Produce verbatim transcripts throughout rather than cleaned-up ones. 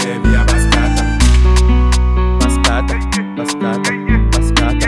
baby, a bascata. Bascata, bascata, bascata.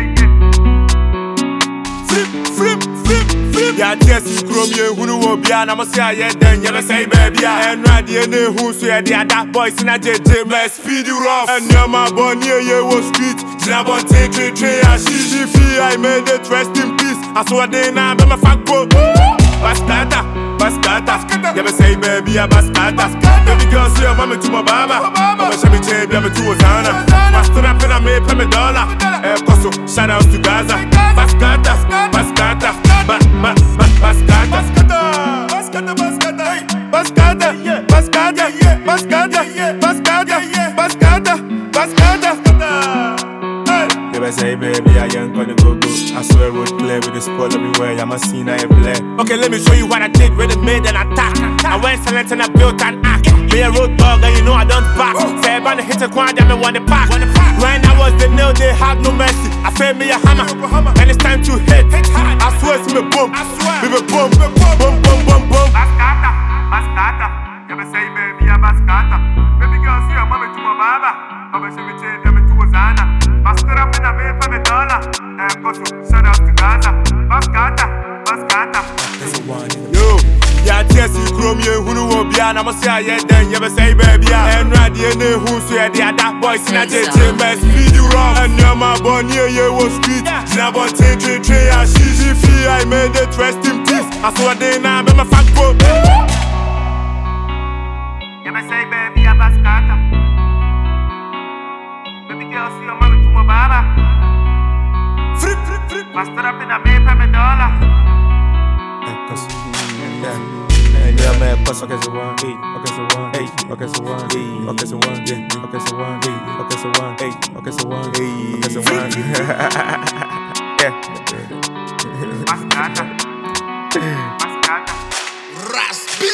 Flip, flip, flip, flip. Ya tears is chrome, you who know be an I'm say I then you say baby, and ready and who say the other boys in a J J, let's speed you rough. And you're my boy near you was street. Never take it, and she feel I made it rest in peace. I saw the name, I'm a fuck boy. Bascata, bascata, never say baby, a bascata. Baby girl, see your mommy to my baba. Mama, show me tape, I'm a two Zana. Master up and I made a dollar. Eh, Koso, shout out to Gaza. Bascata, bascata, ba, ba, ba, bascata. Bascata, bascata, bascata, bascata, bascata, bascata, bascata, bascata. Never say baby, I ain't gonna go go. I swear road clear with the spot everywhere. I'm a scene I play. Okay, let me show you what I did. Really made an attack. I went silent and I built an act. Be a road dog and you know I don't back. Say about the hit a quad and me want the pack. When I was the nail, they had no mercy. I fed me a hammer, and it's time to hit. I swear it's me boom, me be boom, boom, boom, boom, boom. Bascata, bascata. You be say baby a bascata. Baby girl see your mommy to my baba. Mama show me change, me to Zana. Master up and I made for me dollar. Eh, Koso, shout out to Gaza. Bascata, bascata. Yo, ya tears is chrome, you who know be an I'm say I then you be say baby, and ready and who say the other boys in a J J, let's speed you rough. And you're my boy near you was street. Never take it, and she feel I made it rest in peace. I saw the name, I'm a fuck boy. You be say baby a bascata. Baby girl see your mommy to my baba. Flip, flip, flip. Master up in a me pay me dollar. And yeah, man, plus okay, so one, eight, okay, so one, eight, okay, so one, eight, okay, so one, yeah, okay, so one, eight, okay, so one, eight, okay, so one, eight, okay, so one, yeah. Bascata, bascata. Raspy.